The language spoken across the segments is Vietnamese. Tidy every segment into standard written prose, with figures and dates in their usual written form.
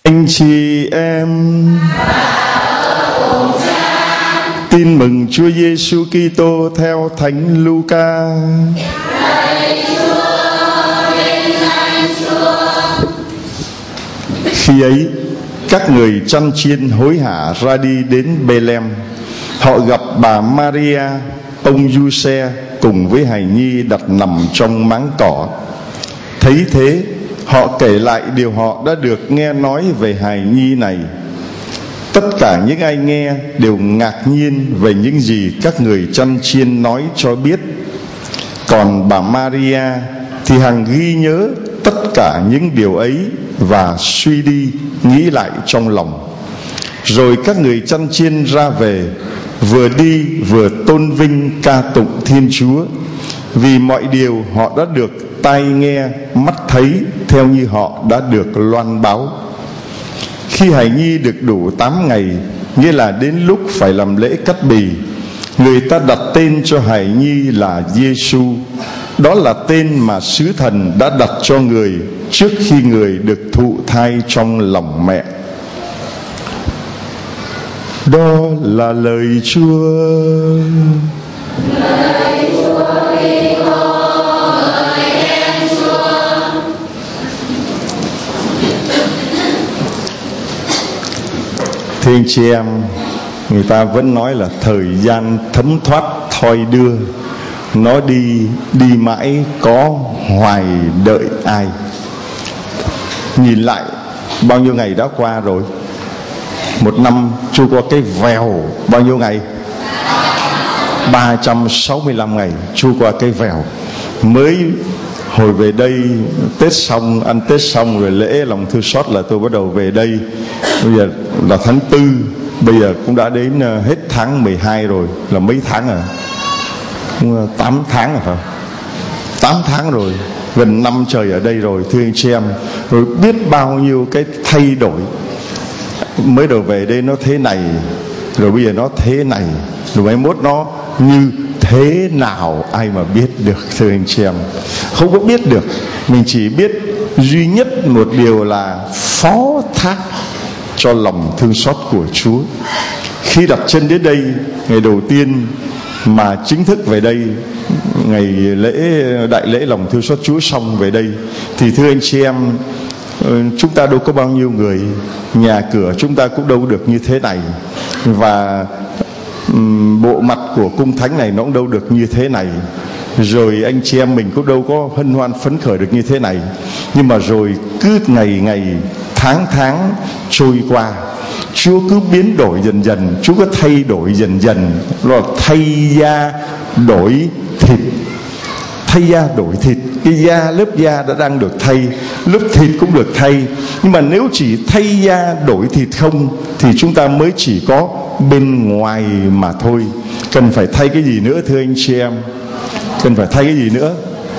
Anh chị em, tin mừng Chúa Giêsu Kitô theo Thánh Luca. Khi ấy, các người chăn chiên hối hả ra đi đến Bê-lem. Họ gặp bà Maria, ông Giuse cùng với hài nhi đặt nằm trong máng cỏ. Thấy thế, họ kể lại điều họ đã được nghe nói về hài nhi này. Tất cả những ai nghe đều ngạc nhiên về những gì các người chăn chiên nói cho biết. Còn bà Maria thì hằng ghi nhớ tất cả những điều ấy và suy đi nghĩ lại trong lòng. Rồi các người chăn chiên ra về, vừa đi vừa tôn vinh ca tụng Thiên Chúa, vì mọi điều họ đã được tai nghe, mắt thấy theo như họ đã được loan báo. Khi hài nhi được đủ 8 ngày, nghĩa là đến lúc phải làm lễ cắt bì, người ta đặt tên cho hài nhi là Giêsu. Đó là tên mà sứ thần đã đặt cho người trước khi người được thụ thai trong lòng mẹ. Đó là lời Chúa. Thưa anh chị em, người ta vẫn nói là thời gian thấm thoát thoi đưa, nó đi mãi có hoài đợi ai. Nhìn lại bao nhiêu ngày đã qua rồi. Một năm trôi qua cái vèo bao nhiêu ngày? 365 ngày trôi qua cái vèo. Mới hồi về đây Tết xong, ăn Tết xong rồi lễ lòng thương xót là tôi bắt đầu về đây. Bây giờ là tháng 4, bây giờ cũng đã đến hết tháng 12 rồi. Là mấy tháng à? 8 tháng à phải? 8 tháng rồi, gần năm trời ở đây rồi thưa anh chị em. Rồi biết bao nhiêu cái thay đổi. Mới đầu về đây nó thế này, rồi bây giờ nó thế này, rồi mai mốt nó như thế nào ai mà biết được thưa anh chị em. Không có biết được. Mình chỉ biết duy nhất một điều là phó thác cho lòng thương xót của Chúa. Khi đặt chân đến đây, ngày đầu tiên mà chính thức về đây, ngày lễ đại lễ lòng thương xót Chúa xong về đây, thì thưa anh chị em, chúng ta đâu có bao nhiêu người, nhà cửa chúng ta cũng đâu được như thế này, và bộ mặt của cung thánh này nó cũng đâu được như thế này, rồi anh chị em mình cũng đâu có hân hoan phấn khởi được như thế này. Nhưng mà rồi cứ ngày tháng trôi qua, Chúa cứ biến đổi dần dần, Chúa cứ thay đổi dần dần, rồi thay da đổi thịt. Thay da đổi thịt, cái da, lớp da đã đang được thay, lớp thịt cũng được thay. Nhưng mà nếu chỉ thay da đổi thịt không thì chúng ta mới chỉ có bên ngoài mà thôi. Cần phải thay cái gì nữa thưa anh chị em? Cần phải thay cái gì nữa?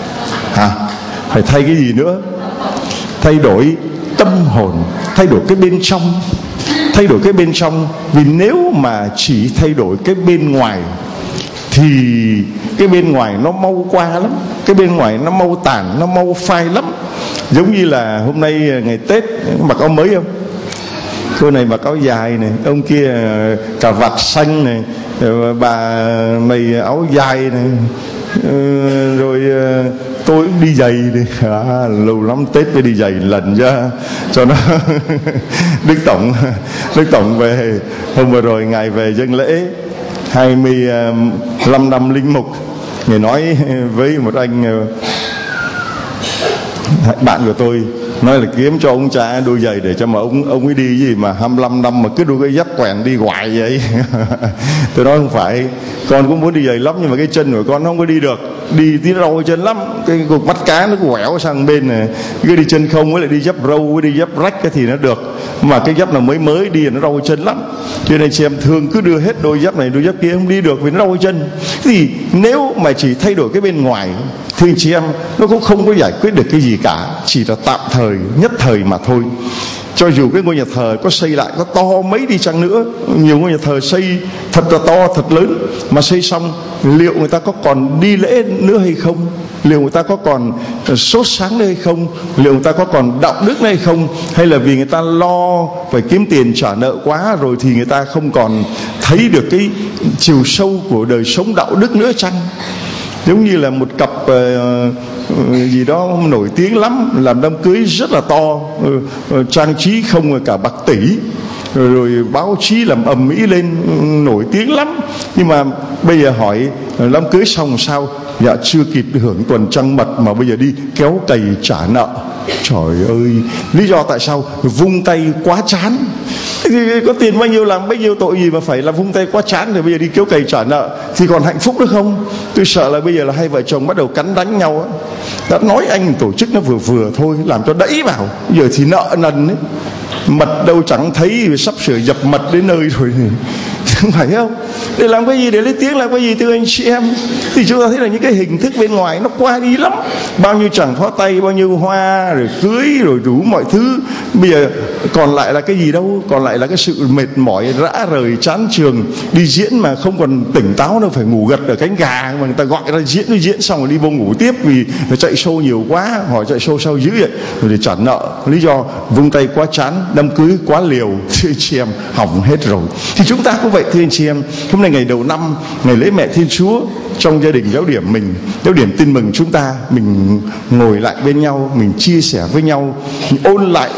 Phải thay cái gì nữa? Thay đổi tâm hồn, thay đổi cái bên trong. Thay đổi cái bên trong. Vì nếu mà chỉ thay đổi cái bên ngoài thì cái bên ngoài nó mau qua lắm, cái bên ngoài nó mau tàn, nó mau phai lắm. Giống như là hôm nay ngày Tết mặc áo mới không? Cô này mặc áo dài này, ông kia cà vạt xanh này, bà này áo dài này, rồi tôi cũng đi giày này. Lâu lắm Tết mới đi giày lần cho nó Đức Tổng về hôm vừa rồi ngài về dâng lễ 25 năm linh mục. Ngài nói với một anh bạn của tôi, nói là kiếm cho ông cha đôi giày để cho mà ông ấy đi gì mà 25 năm mà cứ đôi cái dép quèn đi hoài vậy. Tôi nói không phải, con cũng muốn đi giày lắm nhưng mà cái chân của con nó không có đi được, đi tí râu chân lắm, cái cục mắt cá nó quẹo sang bên này, cứ đi chân không với lại đi dép râu với đi dép rách cái thì nó được, mà cái dép nào mới đi nó râu chân lắm. Cho nên chị em thường cứ đưa hết đôi dép này đôi dép kia không đi được vì nó râu chân. Thì nếu mà chỉ thay đổi cái bên ngoài, thưa anh chị em, nó cũng không có giải quyết được cái gì cả, chỉ là tạm thời thời, nhất thời mà thôi. Cho dù cái ngôi nhà thờ có xây lại có to mấy đi chăng nữa, nhiều ngôi nhà thờ xây thật là to, thật lớn, mà xây xong liệu người ta có còn đi lễ nữa hay không? Liệu người ta có còn sốt sáng nữa hay không? Liệu người ta có còn đạo đức nữa hay không? Hay là vì người ta lo phải kiếm tiền trả nợ quá rồi thì người ta không còn thấy được cái chiều sâu của đời sống đạo đức nữa chăng? Giống như là một cặp gì đó nổi tiếng lắm, làm đám cưới rất là to, trang trí không cả bạc tỷ, rồi báo chí làm ầm ĩ lên, nổi tiếng lắm. Nhưng mà bây giờ hỏi đám cưới xong sao? Dạ chưa kịp hưởng tuần trăng mật mà bây giờ đi kéo cày trả nợ. Trời ơi, lý do tại sao? Vung tay quá chán. Có tiền bao nhiêu làm bấy nhiêu, tội gì mà phải là vung tay quá chán rồi bây giờ đi kéo cày trả nợ, thì còn hạnh phúc nữa không? Tôi sợ là bây giờ là hai vợ chồng bắt đầu cắn đánh nhau á. Đã nói anh tổ chức nó vừa vừa thôi, làm cho đẫy vào, giờ thì nợ nần ấy. Mật đâu chẳng thấy, sắp sửa dập mật đến nơi rồi phải không? Để làm cái gì, để lấy tiếng làm cái gì thưa anh chị em? Thì chúng ta thấy là những cái hình thức bên ngoài nó qua đi lắm, bao nhiêu chẳng phó tay, bao nhiêu hoa rồi cưới rồi đủ mọi thứ. Bây giờ còn lại là cái gì đâu? Còn lại là cái sự mệt mỏi, rã rời, chán trường. Đi diễn mà không còn tỉnh táo đâu, phải ngủ gật ở cánh gà, mà người ta gọi ra diễn xong rồi đi vô ngủ tiếp vì phải chạy show nhiều quá. Hỏi chạy show sao dữ vậy? Rồi để trả nợ, lý do vung tay quá chán, đám cưới quá liều. Thưa anh chị em, hỏng hết rồi. Thì chúng ta cũng vậy thưa anh chị em. Hôm nay ngày đầu năm, ngày lễ Mẹ Thiên Chúa, trong gia đình giáo điểm mình, giáo điểm Tin Mừng chúng ta, mình ngồi lại bên nhau, mình chia sẻ với nhau, mình ôn lại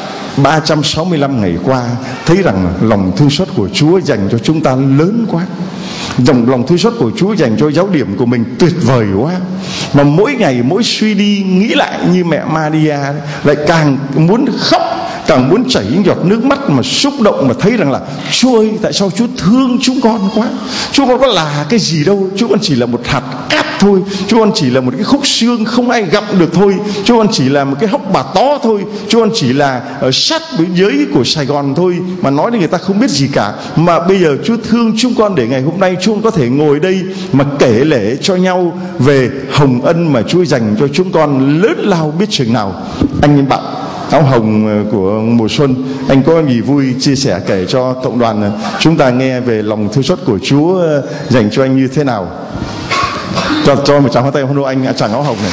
365 ngày qua, thấy rằng lòng thương xót của Chúa dành cho chúng ta lớn quá. Lòng thương xót của Chúa dành cho giáo điểm của mình tuyệt vời quá. Mà mỗi ngày mỗi suy đi nghĩ lại như mẹ Maria, lại càng muốn khóc, càng muốn chảy những giọt nước mắt mà xúc động, mà thấy rằng là Chúa ơi, tại sao Chúa thương chúng con quá? Chúng con có là cái gì đâu, chúng con chỉ là một hạt cát thôi, chúng con chỉ là một cái khúc xương không ai gặp được thôi, chúng con chỉ là một cái hốc bà tó thôi, chúng con chỉ là ở sát biên giới của Sài Gòn thôi, mà nói đến người ta không biết gì cả. Mà bây giờ Chúa thương chúng con để ngày hôm nay chúng con có thể ngồi đây mà kể lể cho nhau về hồng ân mà Chúa dành cho chúng con lớn lao biết chừng nào. Anh em bạn áo hồng của mùa xuân, anh có gì vui chia sẻ kể cho cộng đoàn chúng ta nghe về lòng thương xót của Chúa dành cho anh như thế nào? Cho một tràng hoa tay hoan anh chàng áo hồng này.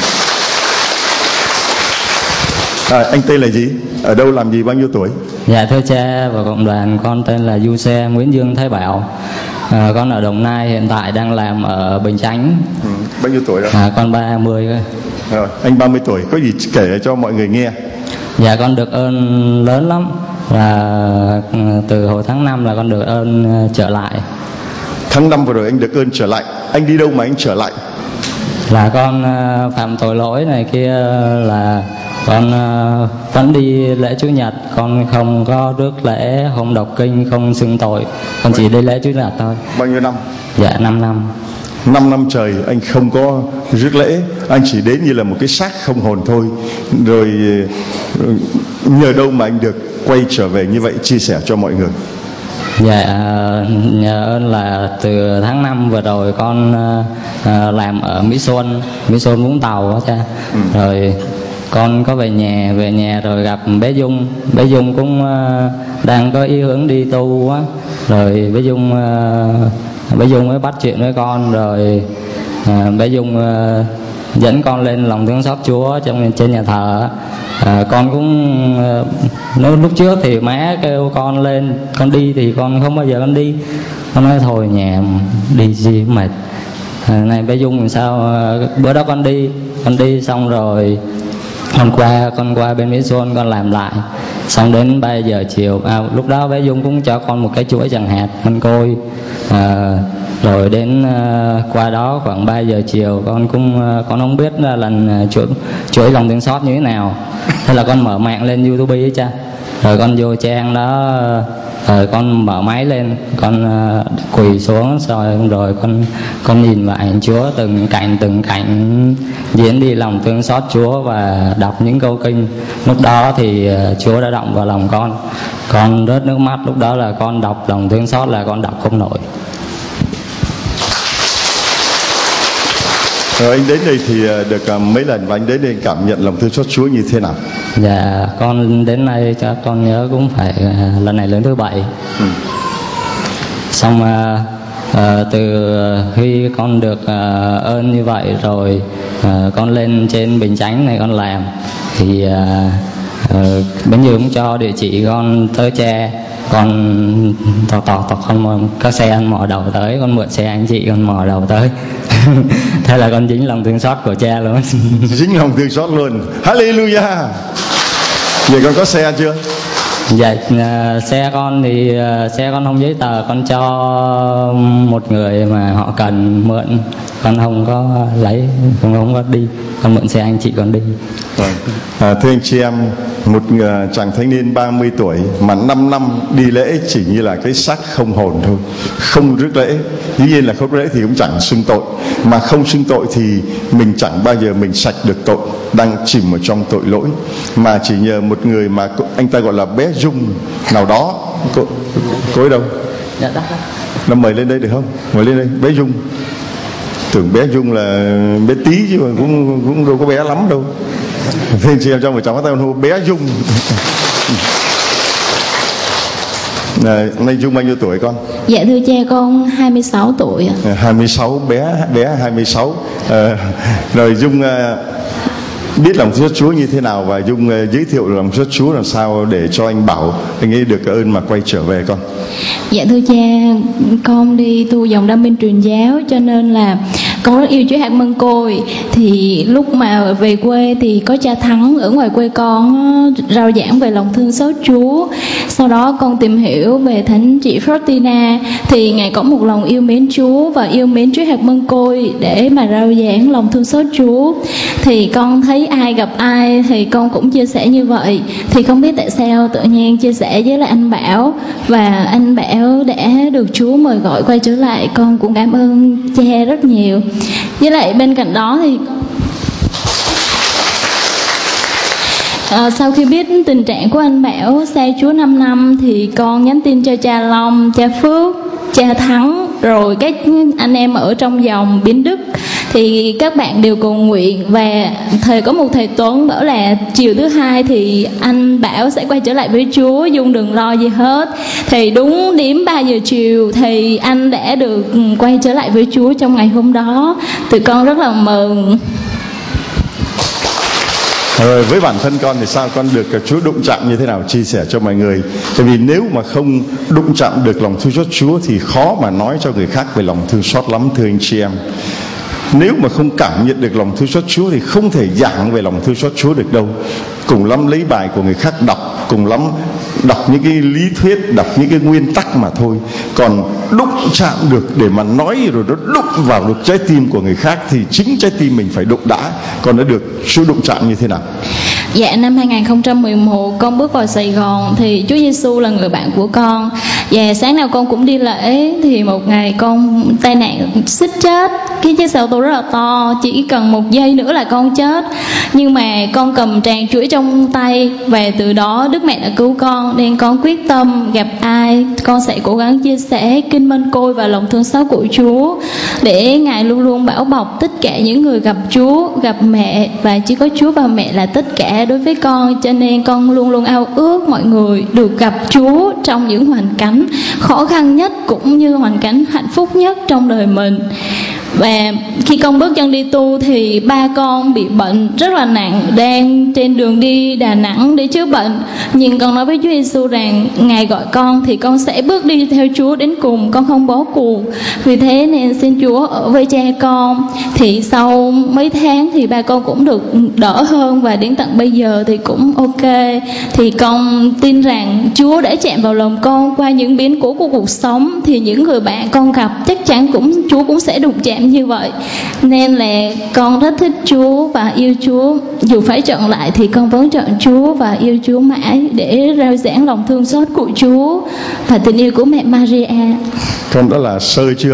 Anh tên là gì? Ở đâu làm gì, bao nhiêu tuổi? Dạ thưa cha và cộng đoàn, con tên là Du Xe Nguyễn Dương Thái Bảo. Con ở Đồng Nai, hiện tại đang làm ở Bình Chánh. Bao nhiêu tuổi rồi? Con 30 rồi. Anh 30 tuổi, có gì kể cho mọi người nghe? Dạ con được ơn lớn lắm, và từ hồi tháng 5 là con được ơn trở lại. Tháng 5 vừa rồi anh được ơn trở lại. Anh đi đâu mà anh trở lại? Là con phạm tội lỗi này kia, là con vẫn đi lễ Chủ nhật, con không có rước lễ, không đọc kinh, không xưng tội, con chỉ đi lễ Chủ nhật thôi. Bao nhiêu năm? Dạ 5 năm. 5 năm trời anh không có rước lễ, anh chỉ đến như là một cái xác không hồn thôi. Rồi nhờ đâu mà anh được quay trở về như vậy, chia sẻ cho mọi người? Dạ nhờ ơn là từ tháng 5 vừa rồi con làm ở Mỹ Xuân Vũng Tàu đó cha. Rồi con có về nhà rồi gặp bé Dung cũng đang có ý hướng đi tu á. Rồi bé Dung mới bắt chuyện với con, rồi bé Dung dẫn con lên lòng thương xót Chúa trên nhà thờ. Con cũng lúc trước thì má kêu con lên, con đi thì con không bao giờ con đi. Con nói thôi nhà đi gì mệt. Này bé Dung làm sao, bữa đó con đi xong rồi con qua bên Mỹ Xuân con làm lại, xong đến 3 giờ chiều lúc đó bé Dung cũng cho con một cái chuỗi chẳng hạt măng côi. Rồi đến qua đó khoảng 3 giờ chiều con không biết là lần chuỗi lòng thương xót như thế nào, thế là con mở mạng lên YouTube ấy cha. Rồi con vô trang đó, rồi con mở máy lên, con quỳ xuống rồi con nhìn vào ảnh Chúa từng cảnh diễn đi lòng thương xót Chúa và đọc những câu kinh. Lúc đó thì Chúa đã động vào lòng con rớt nước mắt. Lúc đó là con đọc lòng thương xót là con đọc không nổi. Rồi anh đến đây thì được mấy lần và anh đến đây cảm nhận lòng thương xót Chúa như thế nào? Dạ con đến đây chắc con nhớ cũng phải lần này lần thứ 7. Xong từ khi con được ơn như vậy rồi con lên trên Bình Chánh này con làm thì bấy nhiêu cũng cho địa chỉ con tới Tre. Con con có xe anh mò đầu tới, con mượn xe anh chị con mò đầu tới. Thế là con dính lòng thương xót của Cha luôn. Dính lòng thương xót luôn. Hallelujah. Vậy con có xe chưa? Dạ xe con thì xe con không giấy tờ, con cho một người mà họ cần mượn, con không có lấy, không có đi, con mượn xe anh chị con đi. Thưa anh chị em, một chàng thanh niên 30 tuổi mà 5 năm đi lễ chỉ như là cái xác không hồn thôi, không rước lễ. Dĩ nhiên là không rước lễ thì cũng chẳng xưng tội, mà không xưng tội thì mình chẳng bao giờ mình sạch được tội, đang chìm ở trong tội lỗi. Mà chỉ nhờ một người mà anh ta gọi là bé Dung nào đó, cô ấy đâu? Dạ đó. Nó mời lên đây được không? Mời lên đây, bé Dung. Tưởng bé Dung là bé tí chứ mà cũng đâu có bé lắm đâu. Thế chị em cho một cháu tay hô bé Dung. Nay Dung bao nhiêu tuổi con? Dạ thưa cha, con 26 tuổi. 26, bé 26. Rồi Dung biết lòng thương xót Chúa như thế nào, và Dung giới thiệu lòng thương xót Chúa làm sao để cho anh Bảo anh ấy được ơn mà quay trở về con. Dạ thưa cha, con đi tu dòng Đam Minh truyền giáo cho nên là con rất yêu Chúa hạt mân côi. Thì lúc mà về quê thì có cha Thắng ở ngoài quê con rao giảng về lòng thương xót Chúa. Sau đó con tìm hiểu về thánh chị Faustina, thì ngài có một lòng yêu mến Chúa và yêu mến Chúa hạt mân côi để mà rao giảng lòng thương xót Chúa. Thì con thấy ai gặp ai thì con cũng chia sẻ như vậy. Thì không biết tại sao tự nhiên chia sẻ với lại anh Bảo, và anh Bảo đã được Chúa mời gọi quay trở lại. Con cũng cảm ơn cha rất nhiều. Với lại bên cạnh đó thì sau khi biết tình trạng của anh Bảo xa Chúa 5 năm thì con nhắn tin cho cha Long, cha Phước, cha Thắng, rồi các anh em ở trong dòng Bến Đức. Thì các bạn đều cầu nguyện, và có một thầy Tuấn bảo là chiều thứ Hai thì anh Bảo sẽ quay trở lại với Chúa, Dung đừng lo gì hết. Thì đúng điểm 3 giờ chiều thì anh đã được quay trở lại với Chúa trong ngày hôm đó. Tụi con rất là mừng. Rồi với bản thân con thì sao, con được Chúa đụng chạm như thế nào, chia sẻ cho mọi người. Tại vì nếu mà không đụng chạm được lòng thương xót Chúa thì khó mà nói cho người khác về lòng thương xót lắm, thưa anh chị em. Nếu mà không cảm nhận được lòng thương xót Chúa thì không thể giảng về lòng thương xót Chúa được đâu. Cùng lắm lấy bài của người khác đọc, cùng lắm đọc những cái lý thuyết, đọc những cái nguyên tắc mà thôi. Còn đụng chạm được để mà nói rồi nó đụng vào được trái tim của người khác thì chính trái tim mình phải đụng đã. Còn nó được Chúa đụng chạm như thế nào? Dạ năm 2011 con bước vào Sài Gòn thì Chúa Giêsu là người bạn của con. Và sáng nào con cũng đi lễ. Thì một ngày con tai nạn suýt chết. Cái chiếc xe ô tô rất là to, chỉ cần 1 giây nữa là con chết. Nhưng mà con cầm tràng chuỗi trong tay, và từ đó Đức Mẹ đã cứu con. Nên con quyết tâm gặp ai con sẽ cố gắng chia sẻ kinh mân côi và lòng thương xót của Chúa, để Ngài luôn luôn bảo bọc tất cả những người gặp Chúa, gặp mẹ. Và chỉ có Chúa và mẹ là tất cả đối với con. Cho nên con luôn luôn ao ước mọi người được gặp Chúa trong những hoàn cảnh khó khăn nhất cũng như hoàn cảnh hạnh phúc nhất trong đời mình. Và khi con bước chân đi tu thì ba con bị bệnh rất là nặng, đang trên đường đi Đà Nẵng để chữa bệnh. Nhưng con nói với Chúa Giêsu rằng Ngài gọi con thì con sẽ bước đi theo Chúa đến cùng, con không bỏ cuộc. Vì thế nên xin Chúa ở với cha con. Thì sau mấy tháng thì ba con cũng được đỡ hơn, và đến tận bây giờ thì cũng ok. Thì con tin rằng Chúa đã chạm vào lòng con qua những biến cố của cuộc sống, thì những người bạn con gặp chắc chắn Chúa cũng sẽ đụng chạm như vậy. Nên là con rất thích Chúa và yêu Chúa. Dù phải chọn lại thì con vẫn chọn Chúa và yêu Chúa mãi, để rao giảng lòng thương xót của Chúa và tình yêu của mẹ Maria. Con đã là sơ chưa?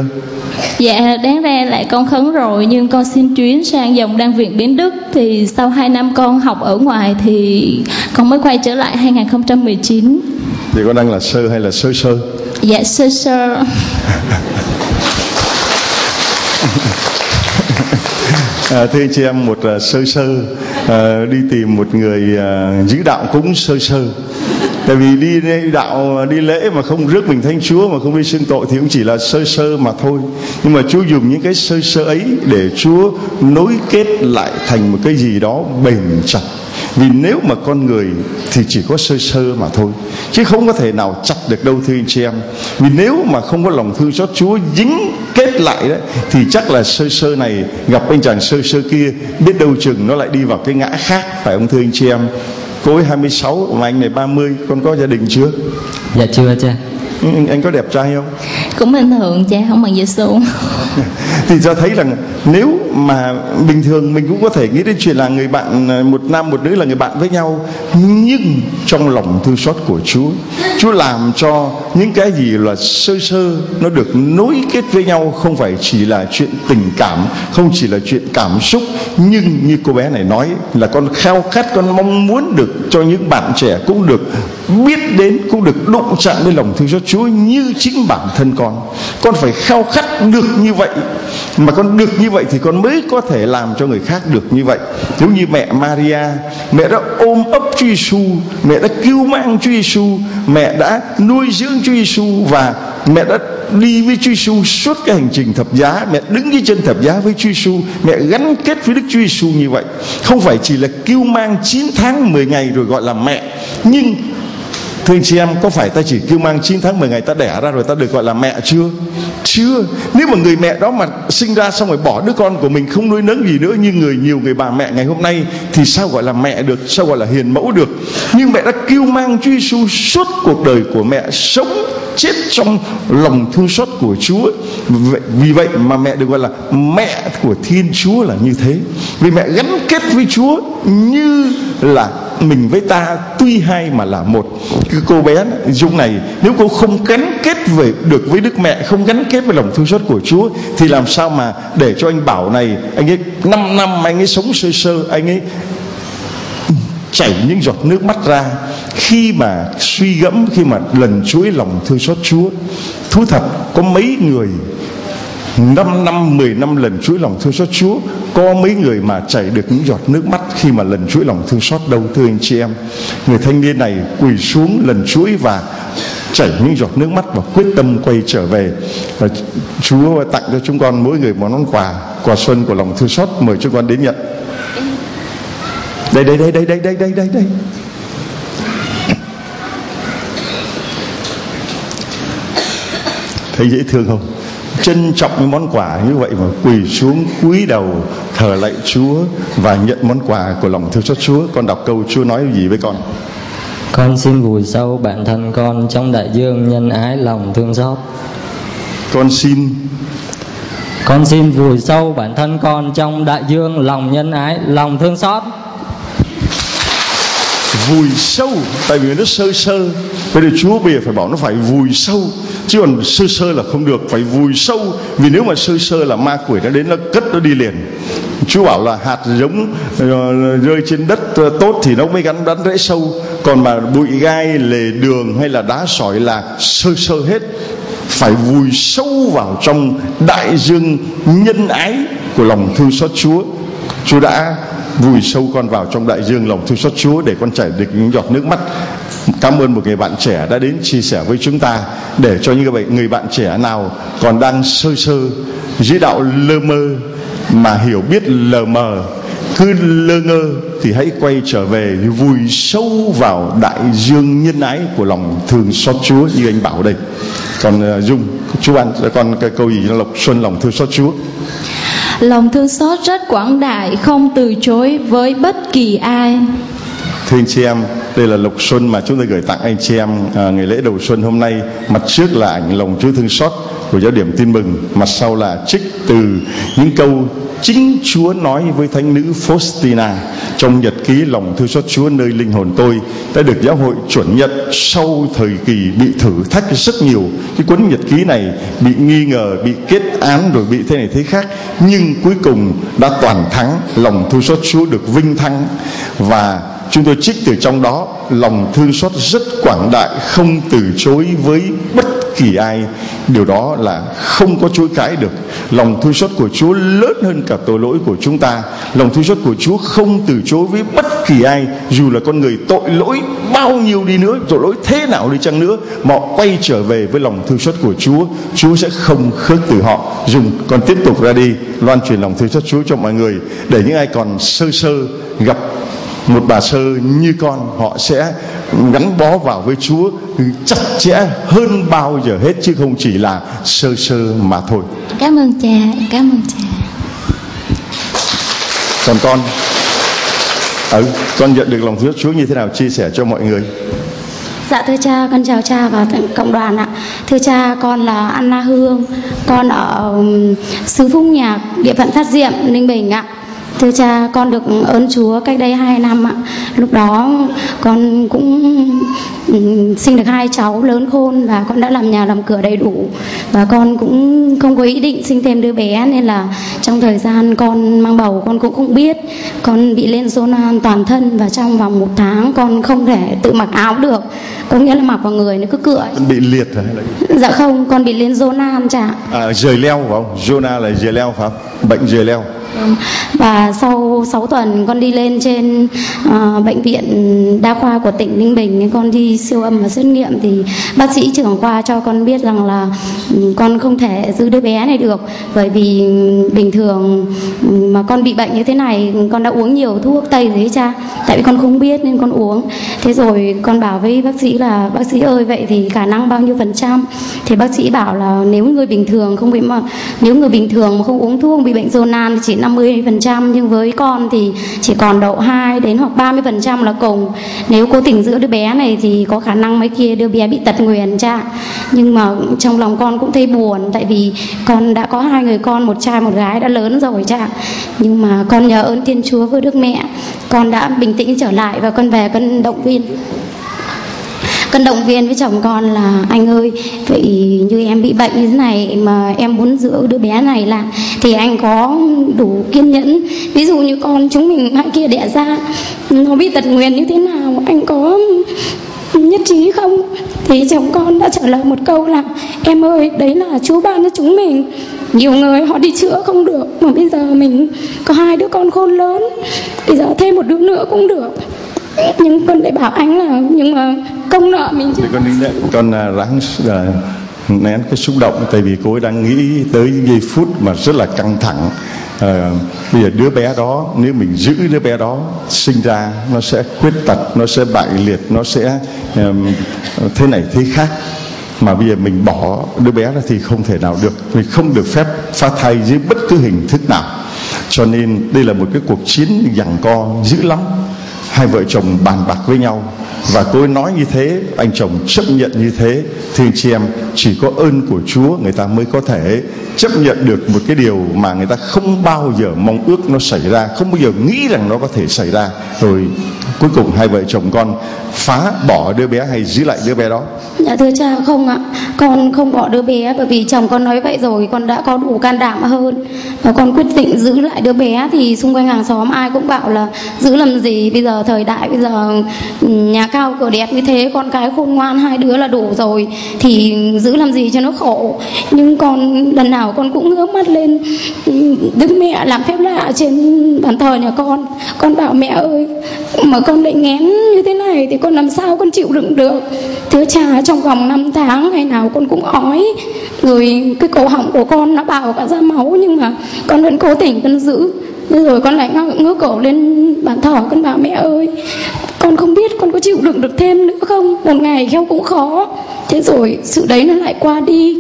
Dạ đáng ra lại con khấn rồi, nhưng con xin chuyến sang dòng Đan Viện Bến Đức. Thì sau 2 năm con học ở ngoài thì con mới quay trở lại 2019. Thì con đang là sơ hay là sơ sơ? Dạ sơ sơ. Thưa anh chị em, một đi tìm một người giữ đạo cũng sơ. Tại vì đi đạo, đi lễ mà không rước mình thánh Chúa, mà không đi xưng tội thì cũng chỉ là sơ mà thôi. Nhưng mà Chúa dùng những cái sơ ấy để Chúa nối kết lại thành một cái gì đó bền chặt. Vì nếu mà con người thì chỉ có sơ mà thôi, chứ không có thể nào chặt được đâu thưa anh chị em. Vì nếu mà không có lòng thương xót Chúa dính kết lại đấy, thì chắc là sơ này gặp anh chàng sơ kia, biết đâu chừng nó lại đi vào cái ngã khác, phải không thưa anh chị em? Cô ấy 26 mà anh này 30, con có gia đình chưa? Dạ chưa cha. Anh có đẹp trai không? Cũng bình thường cha, không bằng Giê-xu. Thì cho thấy rằng nếu mà bình thường mình cũng có thể nghĩ đến chuyện là người bạn, một nam một nữ là người bạn với nhau, nhưng trong lòng thương xót của Chúa làm cho những cái gì là sơ nó được nối kết với nhau, không phải chỉ là chuyện tình cảm, không chỉ là chuyện cảm xúc, nhưng như cô bé này nói là con khao khát, con mong muốn được cho những bạn trẻ cũng được biết đến, cũng được đụng chạm đến lòng thương xót Chúa như chính bản thân con phải khao khát được như vậy, mà con được như vậy thì con mới có thể làm cho người khác được như vậy. Giống như mẹ Maria, mẹ đã ôm ấp Chúa Giêsu, mẹ đã cứu mang Chúa Giêsu, mẹ đã nuôi dưỡng Chúa Giêsu, và mẹ đã đi với Chúa Giêsu suốt cái hành trình thập giá, mẹ đứng dưới chân thập giá với Chúa Giêsu, mẹ gắn kết với Đức Chúa Giêsu như vậy. Không phải chỉ là cứu mang 9 tháng 10 ngày rồi gọi là mẹ, nhưng thưa anh chị em, có phải ta chỉ kêu mang 9 tháng 10 ngày ta đẻ ra rồi ta được gọi là mẹ chưa? Chưa. Nếu mà người mẹ đó mà sinh ra xong rồi bỏ đứa con của mình không nuôi nấng gì nữa, như nhiều người bà mẹ ngày hôm nay, thì sao gọi là mẹ được, sao gọi là hiền mẫu được? Nhưng mẹ đã kêu mang Chúa Giêsu suốt cuộc đời của mẹ, sống chết trong lòng thương xót của Chúa. Vì vậy mà mẹ được gọi là mẹ của Thiên Chúa là như thế. Vì mẹ gắn kết với Chúa như là mình với ta tuy hai mà là một. Cái cô bé Dung này, nếu cô không gắn kết được với Đức Mẹ, không gắn kết với lòng thương xót của Chúa, thì làm sao mà để cho anh Bảo này, anh ấy 5 năm anh ấy sống sơ, anh ấy chảy những giọt nước mắt ra khi mà suy gẫm, khi mà lần chuỗi lòng thương xót Chúa. Thú thật, có mấy người 5 năm, 10 năm lần chuỗi lòng thương xót Chúa, có mấy người mà chảy được những giọt nước mắt khi mà lần chuỗi lòng thương xót đâu thưa anh chị em. Người thanh niên này quỳ xuống lần chuỗi và chảy những giọt nước mắt và quyết tâm quay trở về. Và Chúa tặng cho chúng con mỗi người một món quà xuân của lòng thương xót. Mời chúng con đến nhận. Đây. Thấy dễ thương không? Trân trọng những món quà như vậy mà quỳ xuống cúi đầu thờ lạy Chúa và nhận món quà của lòng thương xót Chúa. Con đọc câu Chúa nói gì với con? Con xin vùi sâu bản thân con trong đại dương nhân ái lòng thương xót. Con xin vùi sâu bản thân con trong đại dương lòng nhân ái lòng thương xót. Vùi sâu, tại vì nó sơ. Bây giờ Chúa bây giờ phải bảo nó phải vùi sâu, chứ còn sơ là không được, phải vùi sâu. Vì nếu mà sơ là ma quỷ nó đến nó cất nó đi liền. Chúa bảo là hạt giống rơi trên đất tốt thì nó mới gắn rễ sâu, còn mà bụi gai, lề đường hay là đá sỏi là sơ hết. Phải vùi sâu vào trong đại dương nhân ái của lòng thương xót Chúa. Chúa đã vùi sâu con vào trong đại dương lòng thương xót Chúa để con chảy được những giọt nước mắt. Cảm ơn một người bạn trẻ đã đến chia sẻ với chúng ta, để cho những người bạn trẻ nào còn đang sơ dưới đạo lơ mơ mà hiểu biết lờ mờ, cứ lơ ngơ, thì hãy quay trở về vùi sâu vào đại dương nhân ái của lòng thương xót Chúa như anh Bảo đây. Còn Dung, chú ăn con cái câu gì Lộc Xuân lòng thương xót Chúa? Lòng thương xót rất quảng đại, không từ chối với bất kỳ ai. Thưa anh chị em, đây là Lộc Xuân mà chúng tôi gửi tặng anh chị em ngày lễ đầu xuân hôm nay. Mặt trước là ảnh lòng Chúa thương xót của Giáo điểm Tin Mừng, mặt sau là trích từ những câu chính Chúa nói với thánh nữ Faustina trong nhật ký lòng thương xót Chúa nơi linh hồn tôi, đã được giáo hội chuẩn nhận sau thời kỳ bị thử thách rất nhiều. Cái cuốn nhật ký này bị nghi ngờ, bị kết án, rồi bị thế này thế khác, nhưng cuối cùng đã toàn thắng. Lòng thương xót Chúa được vinh thắng, và chúng tôi trích từ trong đó: lòng thương xót rất quảng đại, không từ chối với bất kỳ ai. Điều đó là không có chối cãi được. Lòng thương xót của Chúa lớn hơn cả tội lỗi của chúng ta. Lòng thương xót của Chúa không từ chối với bất kỳ ai, dù là con người tội lỗi bao nhiêu đi nữa, tội lỗi thế nào đi chăng nữa, mà họ quay trở về với lòng thương xót của Chúa, Chúa sẽ không khước từ họ. Dùng con tiếp tục ra đi loan truyền lòng thương xót Chúa cho mọi người, để những ai còn sơ sơ gặp một bà Sơ như con, họ sẽ gắn bó vào với Chúa chặt chẽ hơn bao giờ hết, chứ không chỉ là sơ sơ mà thôi. Cảm ơn cha, cảm ơn cha. Còn con nhận được lòng thương Chúa như thế nào, chia sẻ cho mọi người. Dạ thưa cha, con chào cha và cộng đoàn ạ. Thưa cha, con là Anna Hương, con ở xứ Phúc Nhạc, địa phận Phát Diệm, Ninh Bình ạ. Thưa cha, con được ơn Chúa cách đây 2 năm ạ. Lúc đó con cũng sinh được 2 cháu lớn khôn, và con đã làm nhà làm cửa đầy đủ, và con cũng không có ý định sinh thêm đứa bé, nên là trong thời gian con mang bầu con cũng không biết. Con bị lên zona toàn thân, và trong vòng 1 tháng con không thể tự mặc áo được, có nghĩa là mặc vào người nó cứ cựa. Con bị liệt hay là gì? Dạ không, con bị lên zona cha. Rời leo phải không? Zona là rời leo phải không? Bệnh rời leo. Và sau 6 tuần con đi lên trên bệnh viện đa khoa của tỉnh Ninh Bình, con đi siêu âm và xét nghiệm, thì bác sĩ trưởng khoa cho con biết rằng là con không thể giữ đứa bé này được, bởi vì bình thường mà con bị bệnh như thế này con đã uống nhiều thuốc tây rồi cha, tại vì con không biết nên con uống. Thế rồi con bảo với bác sĩ là bác sĩ ơi, vậy thì khả năng bao nhiêu %? Thì bác sĩ bảo là nếu người bình thường mà không uống thuốc bị bệnh zona thì chỉ 50%, nhưng với con thì chỉ còn độ 2 đến hoặc 30% là cùng. Nếu cố tình giữ đứa bé này thì có khả năng mấy kia đứa bé bị tật nguyền cha. Nhưng mà trong lòng con cũng thấy buồn, tại vì con đã có 2 người con, 1 trai 1 gái đã lớn rồi cha. Nhưng mà con nhờ ơn Thiên Chúa với Đức Mẹ, con đã bình tĩnh trở lại, và con về con động viên với chồng con là anh ơi, vậy như em bị bệnh như thế này mà em muốn giữ đứa bé này là thì anh có đủ kiên nhẫn, ví dụ như con chúng mình mai kia đẻ ra nó bị tật nguyền như thế nào, anh có nhất trí không? Thì chồng con đã trả lời một câu là em ơi, đấy là Chúa ban cho chúng mình. Nhiều người họ đi chữa không được, mà bây giờ mình có 2 đứa con khôn lớn, bây giờ thêm 1 đứa nữa cũng được. Nhưng con lại bảo anh là nhưng mà công nợ mình chứ. Con ráng nén cái xúc động, tại vì cô ấy đang nghĩ tới giây phút mà rất là căng thẳng. Bây giờ đứa bé đó, nếu mình giữ đứa bé đó sinh ra, nó sẽ khuyết tật, nó sẽ bại liệt, nó sẽ thế này thế khác. Mà bây giờ mình bỏ đứa bé ra thì không thể nào được, vì không được phép phá thai dưới bất cứ hình thức nào. Cho nên đây là một cái cuộc chiến giằng co dữ lắm. 2 vợ chồng bàn bạc với nhau, và cô ấy nói như thế, anh chồng chấp nhận như thế. Thưa anh chị em, chỉ có ơn của Chúa người ta mới có thể chấp nhận được một cái điều mà người ta không bao giờ mong ước nó xảy ra, không bao giờ nghĩ rằng nó có thể xảy ra. Rồi cuối cùng 2 vợ chồng con phá bỏ đứa bé hay giữ lại đứa bé đó? Dạ thưa cha, không ạ, con không bỏ đứa bé, bởi vì chồng con nói vậy rồi, con đã có đủ can đảm hơn, và con quyết định giữ lại đứa bé. Thì xung quanh hàng xóm ai cũng bảo là giữ làm gì, bây giờ thời đại bây giờ nhà cao cửa đẹp như thế, con cái khôn ngoan 2 đứa là đủ rồi, thì giữ làm gì cho nó khổ. Nhưng con lần nào con cũng ngước mắt lên Đức Mẹ làm phép lạ trên bàn thờ nhà con bảo mẹ ơi, mà con lại nghén như thế này thì con làm sao con chịu đựng được. Thưa cha, trong vòng 5 tháng ngày nào con cũng ói, rồi cái cổ họng của con nó bào cả ra máu, nhưng mà con vẫn cố tình con giữ. Rồi con lại ngước cổ lên bàn thờ, con bảo mẹ ơi, con không biết con có chịu đựng được thêm nữa không, một ngày khéo cũng khó. Thế rồi sự đấy nó lại qua đi.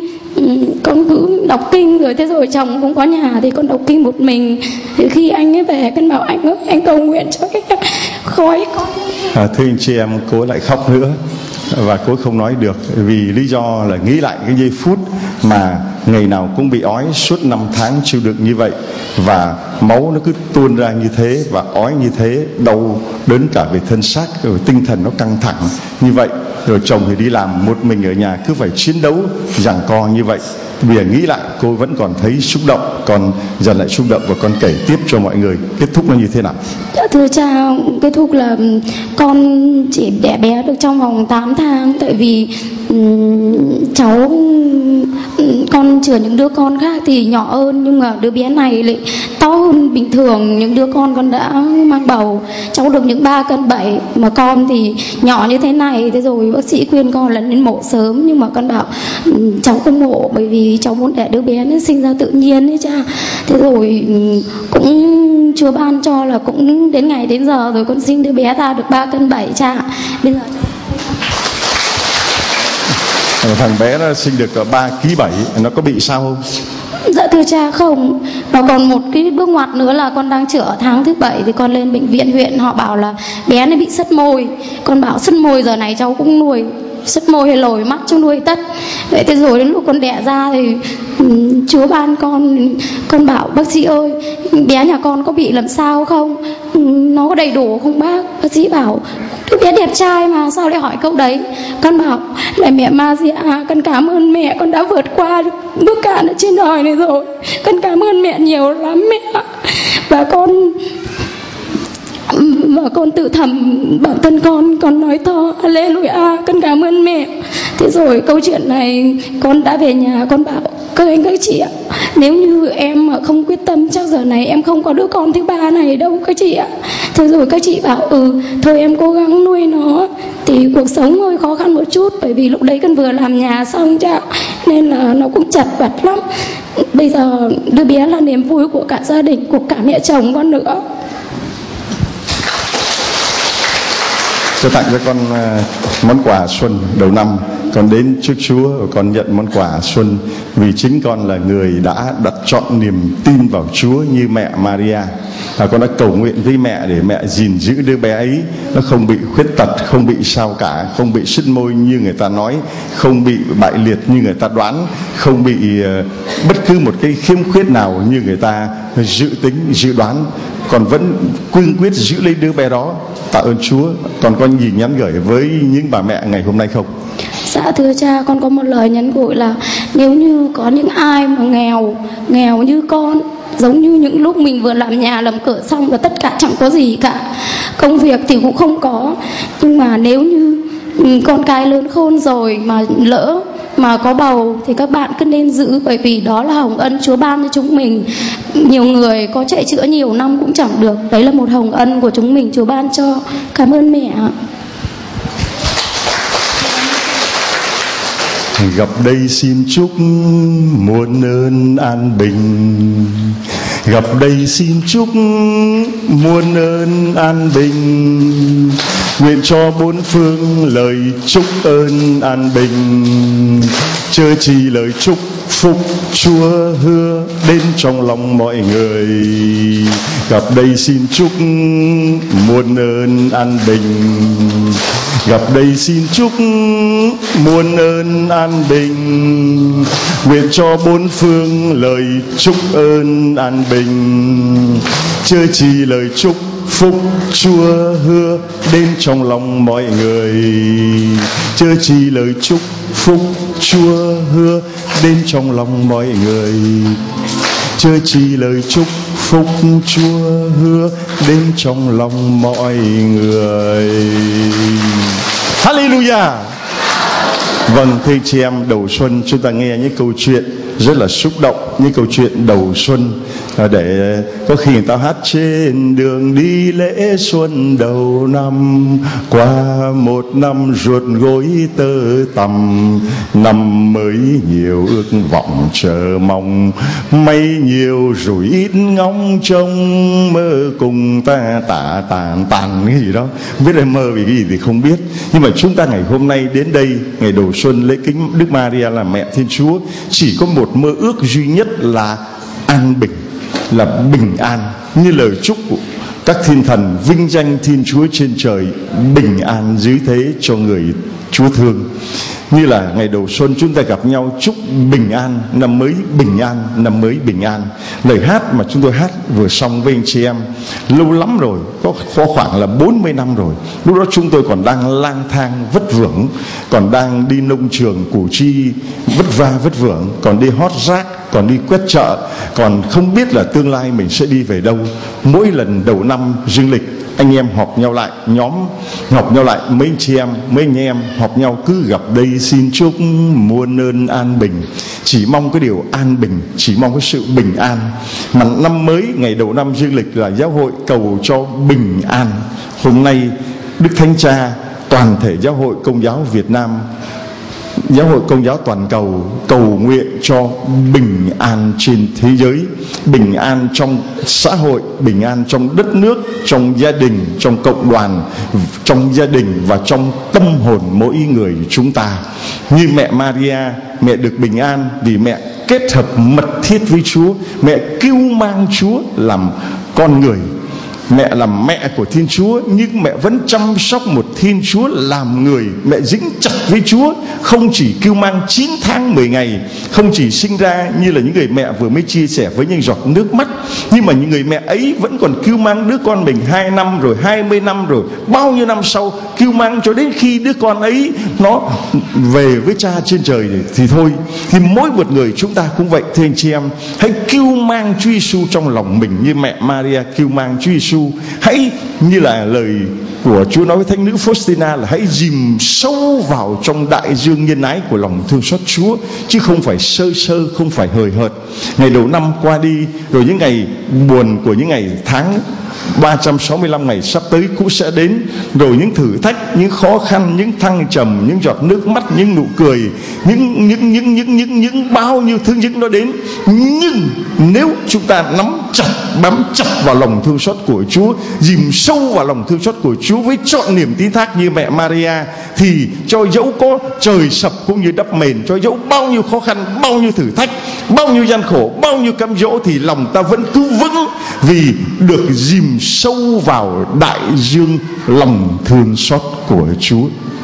Con cứ đọc kinh, rồi thế rồi chồng cũng có nhà thì con đọc kinh một mình. Thì khi anh ấy về, con bảo anh ơi, anh cầu nguyện cho cái khói con. Thưa anh chị em, cô lại khóc nữa, và cô không nói được, vì lý do là nghĩ lại cái giây phút mà ngày nào cũng bị ói suốt 5 tháng chịu đựng như vậy, và máu nó cứ tuôn ra như thế, và ói như thế, đau đớn cả về thân xác, rồi tinh thần nó căng thẳng như vậy. Rồi chồng thì đi làm, một mình ở nhà cứ phải chiến đấu giằng co như vậy. Bây giờ nghĩ lại cô vẫn còn thấy xúc động, còn dần lại xúc động, và con kể tiếp cho mọi người kết thúc nó như thế nào. Thưa cha, kết thúc là con chỉ đẻ bé được trong vòng 8 tháng, tại vì cháu con chữa những đứa con khác thì nhỏ hơn, nhưng mà đứa bé này lại to hơn bình thường những đứa con đã mang bầu. Cháu được những 3 cân 7 mà con thì nhỏ như thế này. Thế rồi bác sĩ khuyên con là nên mổ sớm, nhưng mà con bảo cháu không mổ bởi vì cháu muốn để đứa bé nó sinh ra tự nhiên ấy cha. Thế rồi cũng Chúa ban cho là cũng đến ngày đến giờ rồi con sinh đứa bé ra được 3 cân 7 cha. Bây giờ thằng bé nó sinh được 3 kg 7, nó có bị sao không? Dạ thưa cha không. Và còn một cái bước ngoặt nữa là con đang chữa tháng thứ 7 thì con lên bệnh viện huyện, họ bảo là bé nó bị sứt môi. Con bảo sứt môi giờ này cháu cũng nuôi, sứt môi hay lồi mắt cháu nuôi tất. Vậy thế rồi đến lúc con đẻ ra thì Chúa ban con bảo bác sĩ ơi, bé nhà con có bị làm sao không, nó có đầy đủ không bác? Bác sĩ bảo đứa bé đẹp trai mà, sao lại hỏi câu đấy? Con bảo là mẹ Maria, con cảm ơn mẹ, con đã vượt qua bước cạn ở trên đời này rồi. Con cảm ơn mẹ nhiều lắm mẹ. Và con tự thầm bản thân con nói to Alleluia, con cảm ơn mẹ. Thế rồi câu chuyện này con đã về nhà, con bảo các anh các chị ạ, nếu như em mà không quyết tâm chắc giờ này em không có đứa con thứ 3 này đâu các chị ạ. Thế rồi các chị bảo thôi em cố gắng nuôi nó. Thì cuộc sống hơi khó khăn một chút, bởi vì lúc đấy con vừa làm nhà xong cha, nên là nó cũng chật vật lắm. Bây giờ đứa bé là niềm vui của cả gia đình, của cả mẹ chồng con nữa. Tôi tặng cho con món quà xuân đầu năm. Con đến trước Chúa và con nhận món quà xuân vì chính con là người đã đặt trọn niềm tin vào Chúa như mẹ Maria. Và con đã cầu nguyện với mẹ để mẹ gìn giữ đứa bé ấy, nó không bị khuyết tật, không bị sao cả, không bị sứt môi như người ta nói, không bị bại liệt như người ta đoán, không bị bất cứ một cái khiếm khuyết nào như người ta dự đoán. Con vẫn cương quyết giữ lấy đứa bé đó. Tạ ơn Chúa. Còn có gì nhắn gửi với những bà mẹ ngày hôm nay không? Dạ thưa cha, con có một lời nhắn gửi là nếu như có những ai mà nghèo như con, giống như những lúc mình vừa làm nhà làm cửa xong và tất cả chẳng có gì cả, công việc thì cũng không có, nhưng mà nếu như con cái lớn khôn rồi mà lỡ mà có bầu thì các bạn cứ nên giữ, bởi vì đó là hồng ân Chúa ban cho chúng mình. Nhiều người có chạy chữa nhiều năm cũng chẳng được, đấy là một hồng ân của chúng mình Chúa ban cho. Cảm ơn mẹ. Gặp đây xin chúc muôn ơn an bình. Gặp đây xin chúc muôn ơn an bình. Nguyện cho bốn phương lời chúc ơn an bình. Chớ chi lời chúc phúc Chúa hứa đến trong lòng mọi người. Gặp đây xin chúc muôn ơn an bình. Gặp đây xin chúc muôn ơn an bình. Nguyện cho bốn phương lời chúc ơn an bình. Chớ chi lời chúc phúc Chúa hứa đến trong lòng mọi người. Chớ chi lời chúc phúc Chúa hứa đến trong lòng mọi người. Chớ chi lời chúc phúc Chúa hứa đến trong lòng mọi người. Hallelujah. Vâng, thưa chị em, đầu xuân chúng ta nghe những câu chuyện rất là xúc động, những câu chuyện đầu xuân, để có khi người ta hát trên đường đi lễ xuân đầu năm, qua một năm ruột gối tơ tằm, năm mới nhiều ước vọng chờ mong, may nhiều rủi ít ngóng trông, mơ cùng ta tả tàn cái gì đó, biết là mơ vì cái gì thì không biết. Nhưng mà chúng ta ngày hôm nay đến đây, ngày đầu xuân lễ kính Đức Maria là mẹ Thiên Chúa, chỉ có một mơ ước duy nhất là an bình, là bình an, như lời chúc của các thiên thần vinh danh Thiên Chúa trên trời, bình an dưới thế cho người Chúa thương. Như là ngày đầu xuân chúng ta gặp nhau chúc bình an, năm mới bình an, năm mới bình an. Lời hát mà chúng tôi hát vừa xong với anh chị em lâu lắm rồi, có khoảng là 40 năm rồi. Lúc đó chúng tôi còn đang lang thang vất vưởng, còn đang đi nông trường Củ Chi vất vả vất vưởng, còn đi hót rác còn đi quét chợ, còn không biết là tương lai mình sẽ đi về đâu. Mỗi lần đầu năm dương lịch, anh em họp nhau lại, nhóm họp nhau lại, mấy chị em, mấy anh em họp nhau cứ gặp đây xin chúc muôn ơn an bình, chỉ mong cái điều an bình, chỉ mong cái sự bình an. Mà năm mới, ngày đầu năm dương lịch là giáo hội cầu cho bình an. Hôm nay Đức Thánh Cha, toàn thể giáo hội Công giáo Việt Nam, giáo hội Công giáo toàn cầu cầu nguyện cho bình an trên thế giới, bình an trong xã hội, bình an trong đất nước, trong gia đình, trong cộng đoàn, trong gia đình và trong tâm hồn mỗi người chúng ta. Như mẹ Maria, mẹ được bình an vì mẹ kết hợp mật thiết với Chúa, mẹ cưu mang Chúa làm con người. Mẹ là mẹ của Thiên Chúa, nhưng mẹ vẫn chăm sóc một Thiên Chúa làm người. Mẹ dính chặt với Chúa, không chỉ cưu mang 9 tháng 10 ngày, không chỉ sinh ra như là những người mẹ vừa mới chia sẻ với những giọt nước mắt, nhưng mà những người mẹ ấy vẫn còn cưu mang đứa con mình 2 năm rồi, 20 năm rồi, bao nhiêu năm sau, cưu mang cho đến khi đứa con ấy nó về với Cha trên trời thì thôi. Thì mỗi một người chúng ta cũng vậy, thưa anh chị em, hãy cưu mang Chúa Giêsu trong lòng mình như mẹ Maria cưu mang Chúa Giêsu. Hãy như là lời của Chúa nói với thánh nữ Faustina là hãy dìm sâu vào trong đại dương nhân ái của lòng thương xót Chúa, chứ không phải sơ sơ, không phải hời hợt. Ngày đầu năm qua đi rồi, những ngày buồn của những ngày tháng 365 ngày sắp tới cũng sẽ đến, rồi những thử thách, những khó khăn, những thăng trầm, những giọt nước mắt, những nụ cười, những bao nhiêu thứ những nó đến. Nhưng nếu chúng ta nắm chặt, bám chặt vào lòng thương xót của Chúa, dìm sâu vào lòng thương xót của Chúa với trọn niềm tín thác như mẹ Maria, thì cho dẫu có trời sập cũng như đắp mền, cho dẫu bao nhiêu khó khăn, bao nhiêu thử thách, bao nhiêu gian khổ, bao nhiêu cám dỗ, thì lòng ta vẫn cứ vững, vì được dìm sâu vào đại dương lòng thương xót của Chúa.